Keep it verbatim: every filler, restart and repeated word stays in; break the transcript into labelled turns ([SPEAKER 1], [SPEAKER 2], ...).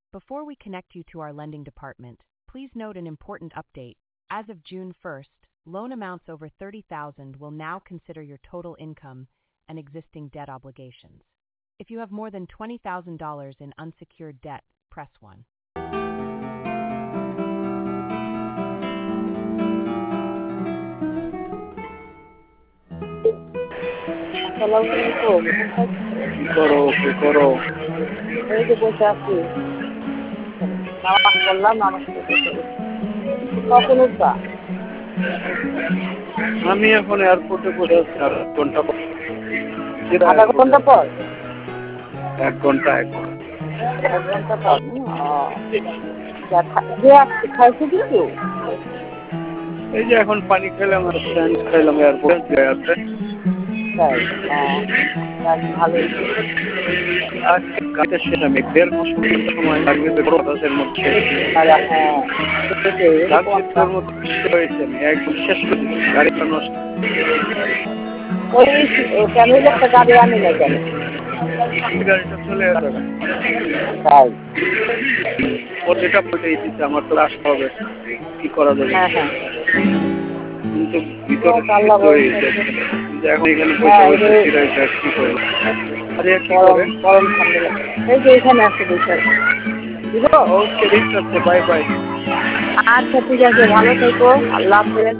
[SPEAKER 1] Before we connect you to our lending department, please note an important update. As of June first, loan amounts over thirty thousand dollars will now consider your total income and existing debt obligations. If you have more than twenty thousand dollars in unsecured debt, press one.
[SPEAKER 2] Assalamualaikum.
[SPEAKER 3] করো কি করো
[SPEAKER 2] এই যে বসে আছি। নামাজ পড়লাম, নামাজ পড়তে কখন উঠবা?
[SPEAKER 3] আমি এখন এয়ারপোর্টে বসে আছি আর এক ঘন্টা পর
[SPEAKER 2] আধা ঘন্টা পর
[SPEAKER 3] এক ঘন্টা এক ঘন্টা
[SPEAKER 2] এক ঘন্টা পর যে আসছে খাইছে কিছু?
[SPEAKER 3] এই যে এখন পানি খেলাম আর স্ন্যাক্স খাইলাম এয়ারপোর্টে আছে
[SPEAKER 2] তাই ভালোই।
[SPEAKER 3] আজকে কাজে শেষ আমি দেড় মাস সময় লাগবে প্রসেসের মধ্যে হয়েছে একদম শেষ করে গাড়িটা নষ্ট।
[SPEAKER 2] ওই কেন একটা গাড়ি আনি না কেন?
[SPEAKER 3] গাড়িটা চলে আসবে
[SPEAKER 2] তাই
[SPEAKER 3] ও যেটা বলতেই দিচ্ছে আমার তো আসতে হবে, কি করা যাবে।
[SPEAKER 2] হ্যাঁ হ্যাঁ
[SPEAKER 3] কিন্তু ভিতরে এখন এখানে পয়সা পয়সা কি করবো। আরে কি করে
[SPEAKER 2] গরম ঠান্ডা এই যে এখানে আছে বিষয়
[SPEAKER 3] ওকে ঠিক আছে, বাই বাই।
[SPEAKER 2] আচ্ছা ঠিক আছে, ভালো থেকো, আল্লাহ হাফেজ।